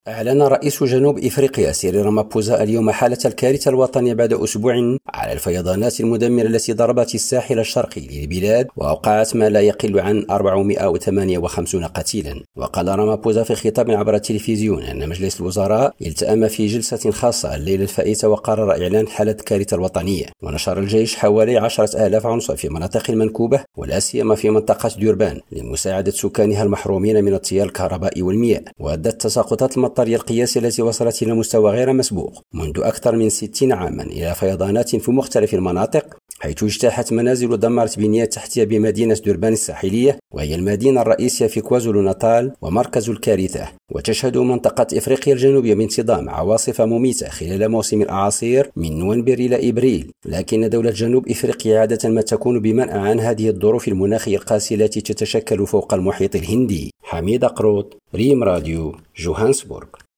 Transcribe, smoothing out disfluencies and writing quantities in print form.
أعلن رئيس جنوب إفريقيا سيريل رامابوزا اليوم حالة الكارثة الوطنية بعد أسبوع على الفيضانات المدمرة التي ضربت الساحل الشرقي للبلاد وأوقعت ما لا يقل عن 458 قتيلا. وقال رامابوزا في خطاب عبر التلفزيون أن مجلس الوزراء التأم في جلسة خاصة الليلة الفائتة وقرر إعلان حالة الكارثة الوطنية. ونشر الجيش حوالي 10,000 عنصر في مناطق المنكوبة ولا سيما في منطقة ديربان لمساعدة سكانها المحرومين من التيار الكهربائي والمياه. وأدت تساقطات المطرية القياسي التي وصلت إلى مستوى غير مسبوق منذ أكثر من 60 عاما إلى فيضانات في مختلف المناطق، حيث اجتاحت منازل ودمرت بنيات تحتية بمدينة ديربان الساحلية، وهي المدينة الرئيسية في كوازولو ناتال ومركز الكارثة. وتشهد منطقة إفريقيا الجنوبية بانتظام عواصف مميتة خلال موسم الأعاصير من نوفمبر إلى إبريل، لكن دولة جنوب إفريقيا عادة ما تكون بمنأى عن هذه الظروف المناخية القاسية التي تتشكل فوق المحيط الهندي. حميد قروط، ريم راديو، جوهانسبورغ.